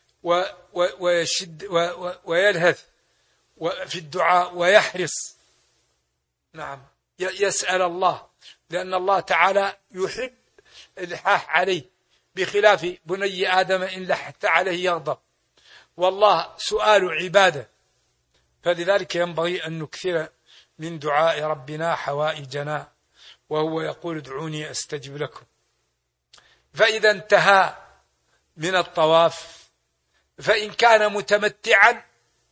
Speaker 1: ويشد ويلهث في الدعاء ويحرص، نعم، يسأل الله، لأن الله تعالى يحب الإلحاح عليه، بخلاف بني آدم إن لحت عليه يغضب، والله سؤال عبادة. فلذلك ينبغي أن نكثر من دعاء ربنا حوائجنا، وهو يقول: ادعوني أستجب لكم. فإذا انتهى من الطواف، فإن كان متمتعا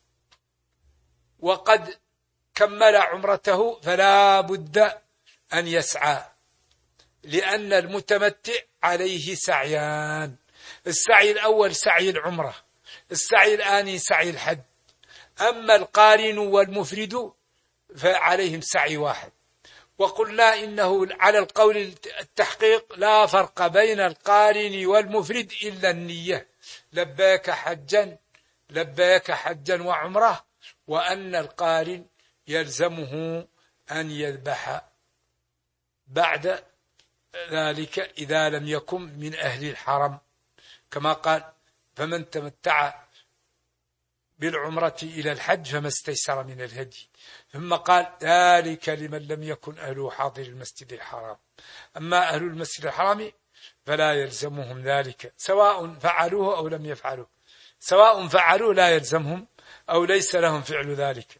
Speaker 1: وقد كمل عمرته فلا بد أن يسعى، لأن المتمتع عليه سعيان: السعي الأول سعي العمرة، السعي الآني سعي الحج. أما القارن والمفرد فعليهم سعي واحد. وقلنا إنه على القول التحقيق لا فرق بين القارن والمفرد إلا النية: لبيك حجا لبيك حجا وعمره. وأن القارن يلزمه أن يذبح بعد ذلك إذا لم يكن من أهل الحرم، كما قال: فمن تمتع بالعمرة إلى الحج فما استيسر من الهدي. ثم قال: ذلك لمن لم يكن أهله حاضر المسجد الحرام. أما أهل المسجد الحرام فلا يلزمهم ذلك، سواء فعلوه أو لم يفعلوه، سواء فعلوه لا يلزمهم أو ليس لهم فعل ذلك.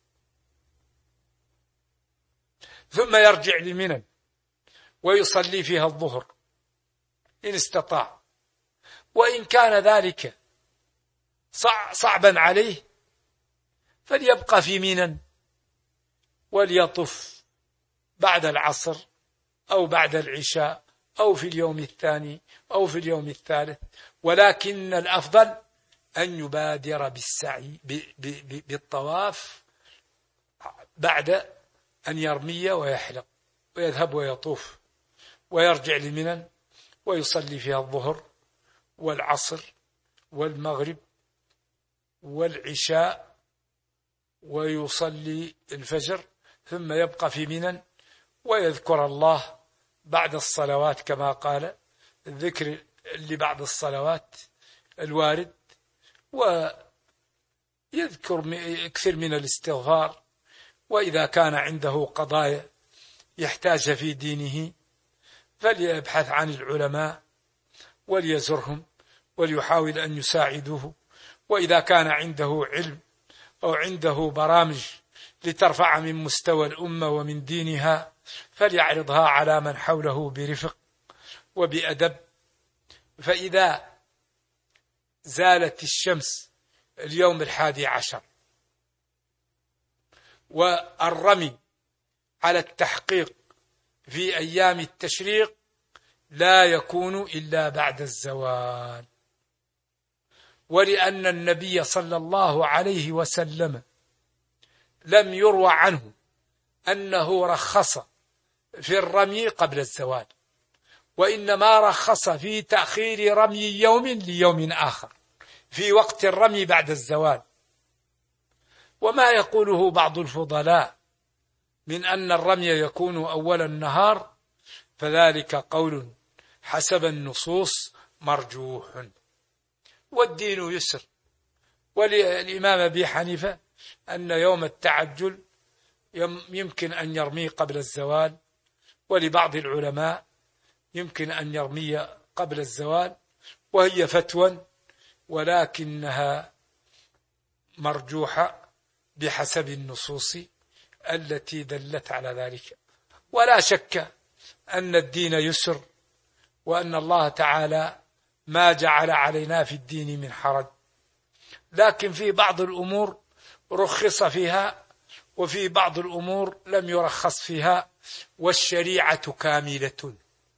Speaker 1: ثم يرجع لمنى ويصلي فيها الظهر إن استطاع، وإن كان ذلك صعبا عليه فليبقى في منى وليطف بعد العصر أو بعد العشاء أو في اليوم الثاني أو في اليوم الثالث. ولكن الأفضل أن يبادر بالسعي بالطواف بعد أن يرمي ويحلق ويذهب ويطوف، ويرجع لمنى ويصلي فيها الظهر والعصر والمغرب والعشاء ويصلي الفجر، ثم يبقى في منى ويذكر الله بعد الصلوات، كما قال: الذكر اللي بعد الصلوات الوارد، ويذكر يكثر من الاستغفار. وإذا كان عنده قضايا يحتاج في دينه فليبحث عن العلماء وليزرهم وليحاول أن يساعدوه، وإذا كان عنده علم أو عنده برامج لترفع من مستوى الأمة ومن دينها فليعرضها على من حوله برفق وبأدب. فإذا زالت الشمس اليوم 11 والرمي على التحقيق في أيام التشريق لا يكون إلا بعد الزوال، ولأن النبي صلى الله عليه وسلم لم يروى عنه أنه رخص في الرمي قبل الزوال، وإنما رخص في تأخير رمي يوم ليوم آخر في وقت الرمي بعد الزوال. وما يقوله بعض الفضلاء من أن الرمي يكون أول النهار فذلك قول حسب النصوص مرجوح، والدين يسر. وللإمام أبي حنيفة أن يوم التعجل يمكن أن يرمي قبل الزوال، ولبعض العلماء يمكن أن يرمي قبل الزوال، وهي فتوى ولكنها مرجوحة بحسب النصوص التي دلت على ذلك. ولا شك أن الدين يسر، وأن الله تعالى ما جعل علينا في الدين من حرج، لكن في بعض الأمور رخص فيها وفي بعض الأمور لم يرخص فيها، والشريعة كاملة.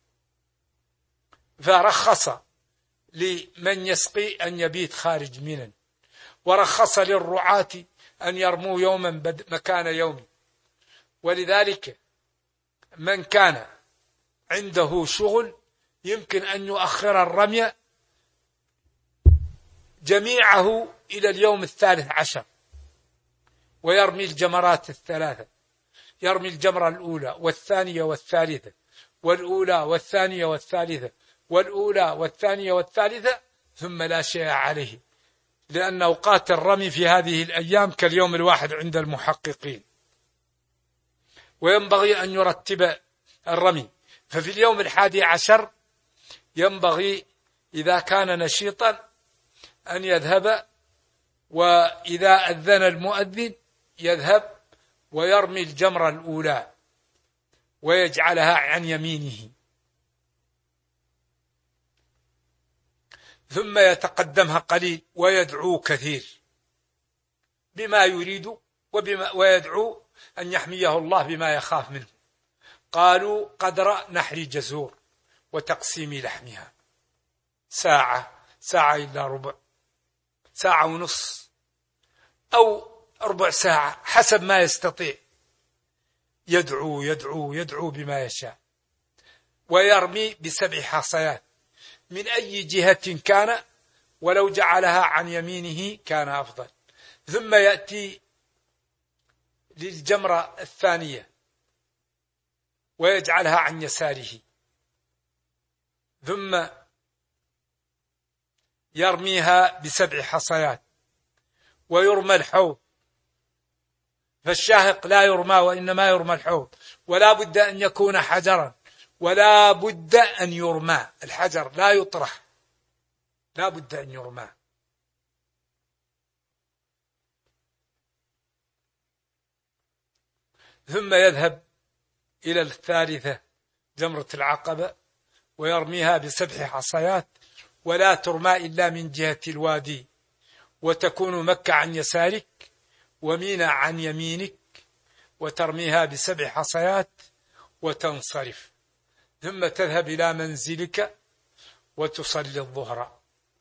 Speaker 1: فرخص لمن يسقي أن يبيت خارج منى، ورخص للرعاة أن يرموا يوما مكان يوم. ولذلك من كان عنده شغل يمكن أن يؤخر الرمي جميعه إلى اليوم 13 ويرمي الجمرات 3، يرمي الجمرة الأولى والثانية والثالثة، والأولى والثانية والثالثة، والأولى والثانية والثالثة، ثم لا شيء عليه، لأن أوقات الرمي في هذه الأيام كاليوم الواحد عند المحققين. وينبغي أن يرتب الرمي. ففي اليوم 11 ينبغي إذا كان نشيطا أن يذهب، وإذا أذن المؤذن يذهب ويرمي الجمرة الأولى ويجعلها عن يمينه، ثم يتقدمها قليل ويدعو كثير بما يريد ويدعو أن يحميه الله بما يخاف منه. قالوا قدر نحر جزور وتقسيم لحمها، ساعة إلا ربع، ساعة ونص، أو ربع ساعة حسب ما يستطيع. يدعو يدعو يدعو بما يشاء، ويرمي ب7 حصيات من أي جهة كان، ولو جعلها عن يمينه كان أفضل. ثم يأتي للجمرة الثانية ويجعلها عن يساره، ثم يرميها ب7 حصيات ويرمى الحوض. فالشاهق لا يرمى وإنما يرمى الحوض، ولا بد أن يكون حجرا، ولا بد أن يرمى الحجر، لا يطرح، لا بد أن يرمى. ثم يذهب إلى الثالثة جمرة العقبة ويرميها ب7 حصيات، ولا ترمى إلا من جهة الوادي، وتكون مكة عن يسارك وميناء عن يمينك، وترميها ب7 حصيات وتنصرف. ثم تذهب إلى منزلك وتصلي الظهر.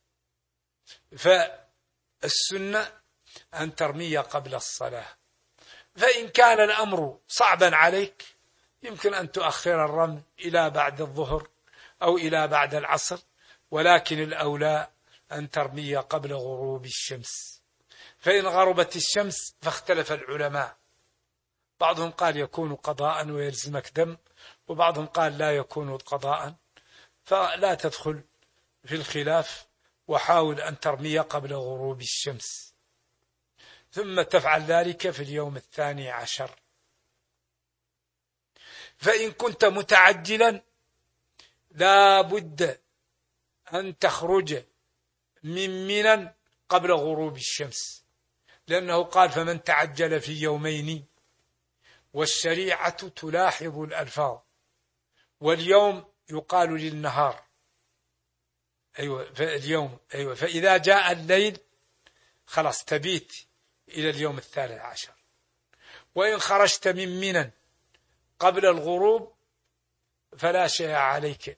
Speaker 1: فالسنة أن ترمي قبل الصلاة. فإن كان الأمر صعبا عليك يمكن أن تؤخر الرمي إلى بعد الظهر أو إلى بعد العصر، ولكن الأولى أن ترمي قبل غروب الشمس. فإن غربت الشمس فاختلف العلماء، بعضهم قال يكون قضاء ويلزمك دم، وبعضهم قال لا يكون قضاء. فلا تدخل في الخلاف، وحاول أن ترمي قبل غروب الشمس، ثم تفعل ذلك في اليوم 12. فإن كنت متعجلا لا بد أن تخرج من منى قبل غروب الشمس، لأنه قال فمن تعجل في يومين، والشريعة تلاحظ الألفاظ، واليوم يقال للنهار، أيوة اليوم، أيوة، فإذا جاء الليل خلاص تبيت إلى اليوم 13. وإن خرجت من منى قبل الغروب فلا شيء عليك.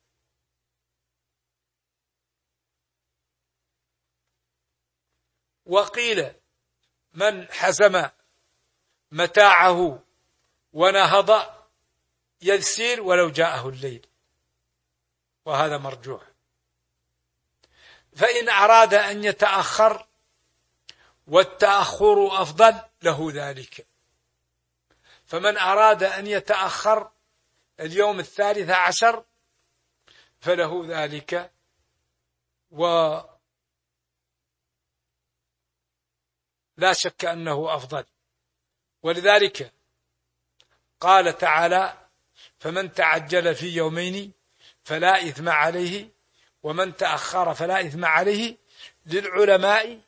Speaker 1: وقيل من حزم متاعه ونهض يسير ولو جاءه الليل، وهذا مرجوح. فإن أراد أن يتأخر والتأخر أفضل له ذلك، فمن أراد أن يتأخر اليوم 13 فله ذلك، ولا شك أنه أفضل. ولذلك قال تعالى فمن تعجل في يومين فلا إثم عليه ومن تأخر فلا إثم عليه. للعلماء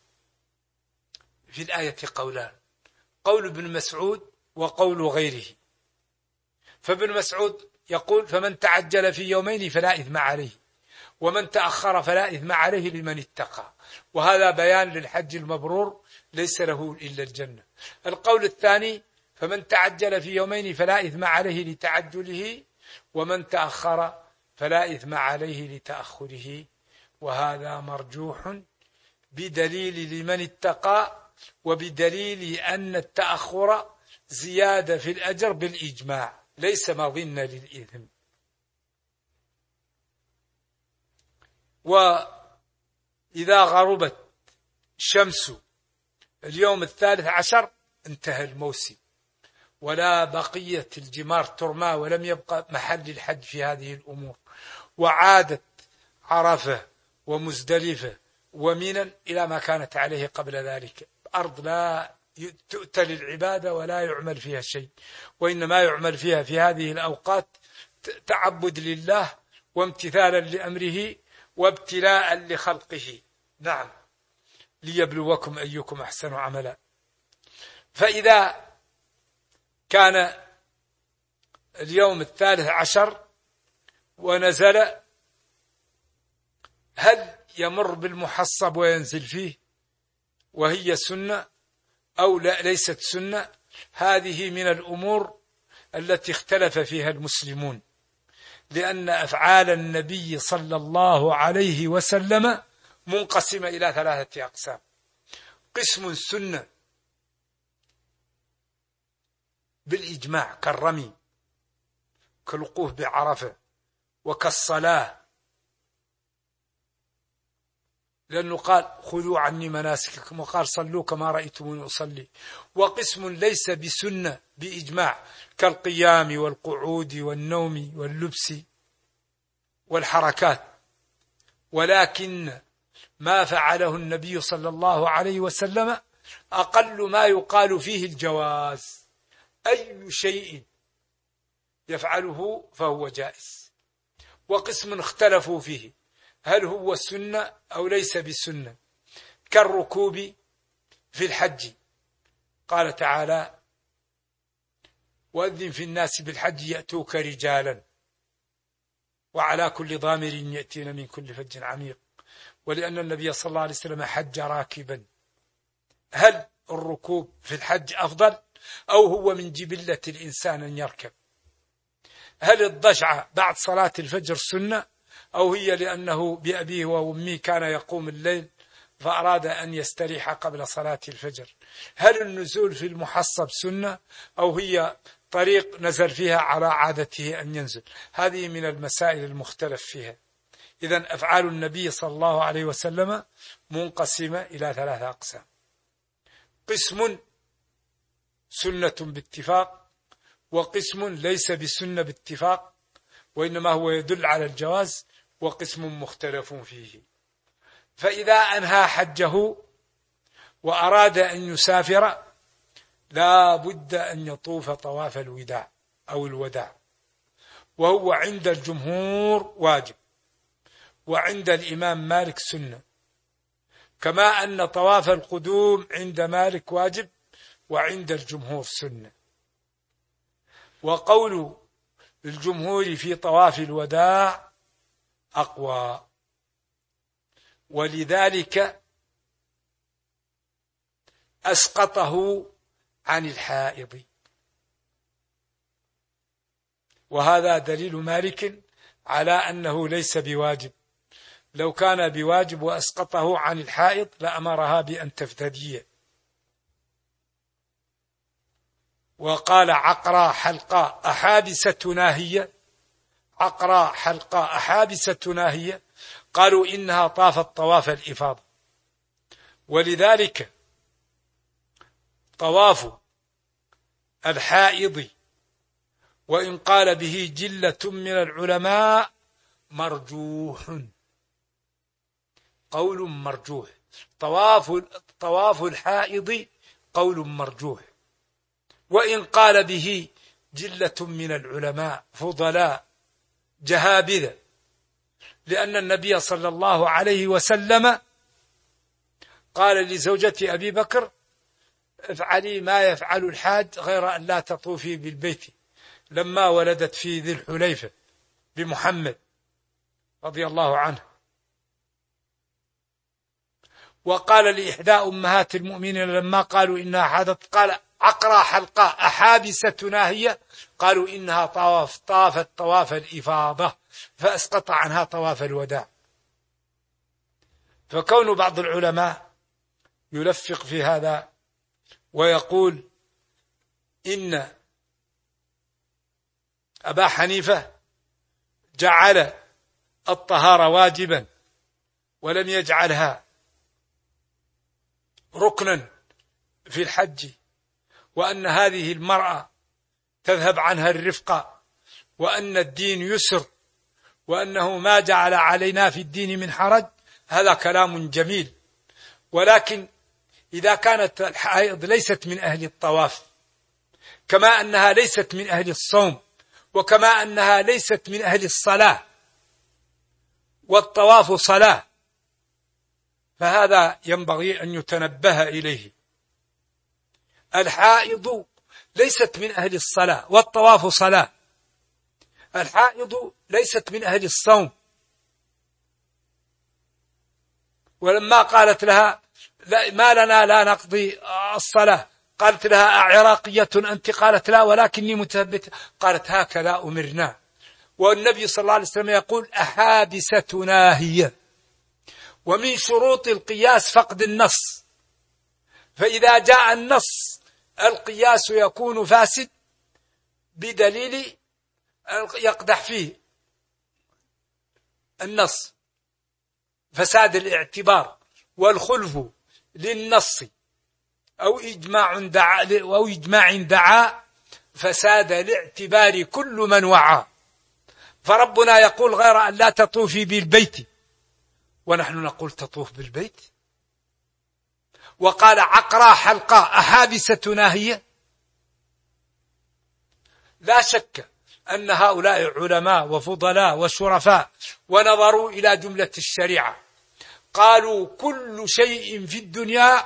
Speaker 1: في الآية قولان، قول ابن مسعود وقول غيره. فابن مسعود يقول فمن تعجل في يومين فلا إثم عليه ومن تأخر فلا إثم عليه لمن اتقى، وهذا بيان للحج المبرور ليس له إلا الجنة. القول الثاني فمن تعجل في يومين فلا إثم عليه لتعجله ومن تأخر فلا إثم عليه لتأخره، وهذا مرجوح بدليل لمن اتقى، وبدليل أن التأخر زيادة في الأجر بالإجماع ليس مظنة للإثم. وإذا غربت شمس اليوم 13 انتهى الموسم، ولا بقية الجمار ترمى، ولم يبقى محل الحج في هذه الأمور، وعادت عرفة ومزدلفة ومنى إلى ما كانت عليه قبل ذلك، أرض لا تؤتى للعبادة ولا يعمل فيها شيء، وإنما يعمل فيها في هذه الأوقات تعبد لله وامتثالا لأمره وابتلاء لخلقه. نعم، ليبلوكم أيكم أحسن عملا. فإذا كان اليوم 13 ونزل، هل يمر بالمحصب وينزل فيه وهي سنة أو لا ليست سنة؟ هذه من الأمور التي اختلف فيها المسلمون، لأن أفعال النبي صلى الله عليه وسلم منقسمة إلى 3 أقسام: قسم سنة بالإجماع كالرمي كالوقوف بعرفة وكالصلاة، لأنه قال خذوا عني مناسككم، وقال صلوا كما رأيتموني أصلي. وقسم ليس بسنة بإجماع كالقيام والقعود والنوم واللبس والحركات، ولكن ما فعله النبي صلى الله عليه وسلم أقل ما يقال فيه الجواز، أي شيء يفعله فهو جائز. وقسم اختلفوا فيه هل هو سنة أو ليس بسنة، كالركوب في الحج، قال تعالى وأذن في الناس بالحج يأتوك رجالا وعلى كل ضامر يأتين من كل فج عميق، ولأن النبي صلى الله عليه وسلم حج راكبا. هل الركوب في الحج أفضل أو هو من جبلة الإنسان أن يركب؟ هل الضجعة بعد صلاة الفجر سنة أو هي لأنه بأبيه وأمه كان يقوم الليل فأراد أن يستريح قبل صلاة الفجر؟ هل النزول في المحصب سنة أو هي طريق نزل فيها على عادته أن ينزل؟ هذه من المسائل المختلف فيها. إذن أفعال النبي صلى الله عليه وسلم منقسمة إلى 3 أقسام: قسم سنة باتفاق، وقسم ليس بسنة باتفاق وإنما هو يدل على الجواز، وقسم مختلف فيه. فإذا أنهى حجه وأراد أن يسافر لا بد أن يطوف طواف الوداع أو الوداع، وهو عند الجمهور واجب، وعند الإمام مالك سنة، كما أن طواف القدوم عند مالك واجب وعند الجمهور سنة. وقول الجمهور في طواف الوداع أقوى، ولذلك أسقطه عن الحائض، وهذا دليل مالك على أنه ليس بواجب. لو كان بواجب وأسقطه عن الحائض لأمرها بأن تفتدي. وقال عقرى حلقاء أحابسة ناهية، عقرى حلقاء أحابسة ناهية، قالوا إنها طافت طواف الإفاضة. ولذلك طواف الحائض وإن قال به جلة من العلماء مرجوح، قول مرجوح. طواف الحائض قول مرجوح، وإن قال به جلة من العلماء فضلاء جهابذة، لأن النبي صلى الله عليه وسلم قال لزوجة أبي بكر: افعلي ما يفعل الحاج غير أن لا تطوفي بالبيت، لما ولدت في ذي الحليفة بمحمد رضي الله عنه. وقال لإحدى أمهات المؤمنين لما قالوا إنها حادت، قال عقرى حلقاء أحابسة ناهية، قالوا إنها طافت طواف الإفاضة، فأسقط عنها طواف الوداع. فكون بعض العلماء يلفق في هذا ويقول إن أبا حنيفة جعل الطهارة واجبا ولم يجعلها ركنا في الحج، وأن هذه المرأة تذهب عنها الرفقة، وأن الدين يسر، وأنه ما جعل علينا في الدين من حرج، هذا كلام جميل. ولكن إذا كانت الحائض ليست من أهل الطواف، كما أنها ليست من أهل الصوم، وكما أنها ليست من أهل الصلاة، والطواف صلاة، فهذا ينبغي أن يتنبه إليه. الحائض ليست من أهل الصلاة والطواف صلاة، الحائض ليست من أهل الصوم. ولما قالت لها ما لنا لا نقضي الصلاة، قالت لها أعراقية أنت؟ قالت لا ولكني متثبتة. قالت هكذا أمرنا. والنبي صلى الله عليه وسلم يقول أحابسة ناهية. ومن شروط القياس فقد النص، فإذا جاء النص القياس يكون فاسد بدليل يقدح فيه النص، فساد الاعتبار. والخلف للنص أو إجماع دعا فساد الاعتبار كل من وعى. فربنا يقول غير أن لا تطوفي بالبيت، ونحن نقول تطوف بالبيت. وقال عقرى حلقاء أحابسة ناهية. لا شك أن هؤلاء علماء وفضلاء وشرفاء، ونظروا إلى جملة الشريعة، قالوا كل شيء في الدنيا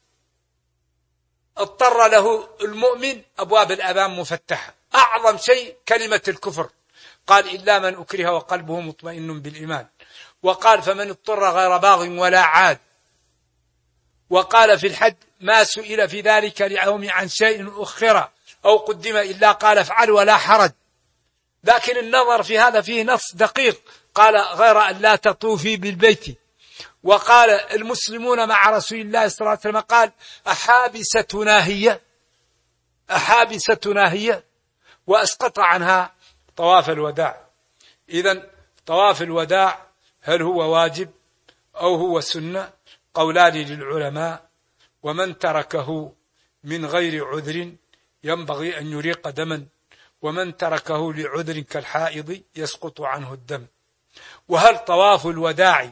Speaker 1: اضطر له المؤمن أبواب الأمان مفتحة. أعظم شيء كلمة الكفر، قال إلا من أكره وقلبه مطمئن بالإيمان. وقال فمن اضطر غير باغ ولا عاد. وقال في الحج ما سئل في ذلك اليوم عن شيء أخر أو قدم إلا قال افعل ولا حرج. لكن النظر في هذا فيه نص دقيق، قال غير أن لا تطوفي بالبيت. وقال المسلمون مع رسول الله صلى الله عليه وسلم، قال أحابسة ناهية، أحابسة ناهية، وأسقط عنها طواف الوداع. إذن طواف الوداع هل هو واجب أو هو سنة؟ قولان للعلماء. ومن تركه من غير عذر ينبغي أن يريق دما، ومن تركه لعذر كالحائض يسقط عنه الدم. وهل طواف الوداع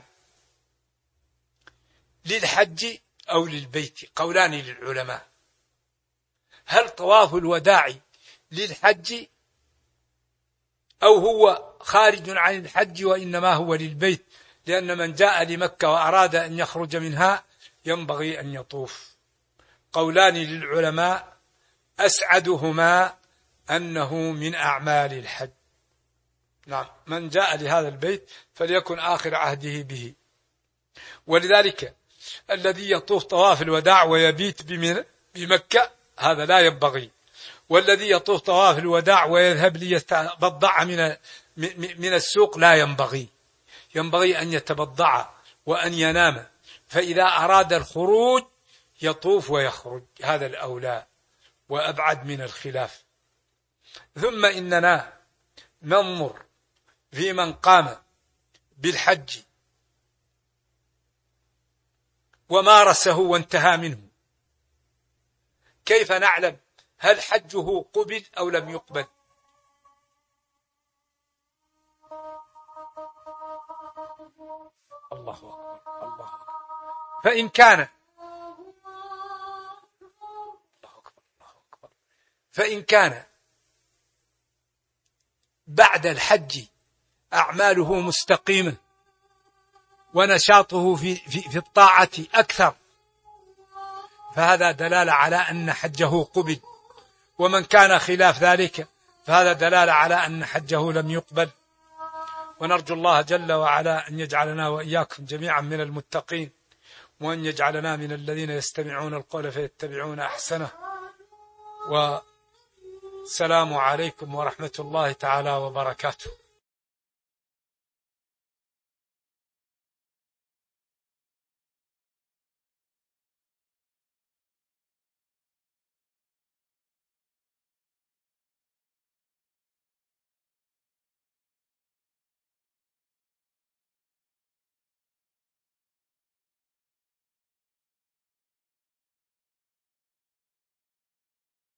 Speaker 1: للحج أو للبيت؟ قولان للعلماء. هل طواف الوداع للحج أو هو خارج عن الحج وإنما هو للبيت، لأن من جاء لمكة وأراد أن يخرج منها ينبغي أن يطوف. قولان للعلماء أسعدهما أنه من أعمال الحج. نعم، من جاء لهذا البيت فليكن آخر عهده به. ولذلك الذي يطوف طواف الوداع ويبيت بمكة هذا لا ينبغي، والذي يطوف طواف الوداع ويذهب ليتبضع من السوق لا ينبغي. ينبغي أن يتبضع وأن ينام، فإذا أراد الخروج يطوف ويخرج، هذا الأولى وأبعد من الخلاف. ثم إننا ننظر في من قام بالحج ومارسه وانتهى منه، كيف نعلم هل حجه قبل أو لم يقبل؟ الله أكبر، الله أكبر. فإن كان فإن كان بعد الحج أعماله مستقيمة ونشاطه في الطاعة أكثر، فهذا دلالة على أن حجه قبل. ومن كان خلاف ذلك فهذا دلالة على أن حجه لم يقبل. ونرجو الله جل وعلا أن يجعلنا وإياكم جميعا من المتقين، وأن يجعلنا من الذين يستمعون القول فيتبعون أحسنه. والسلام عليكم ورحمة الله تعالى وبركاته.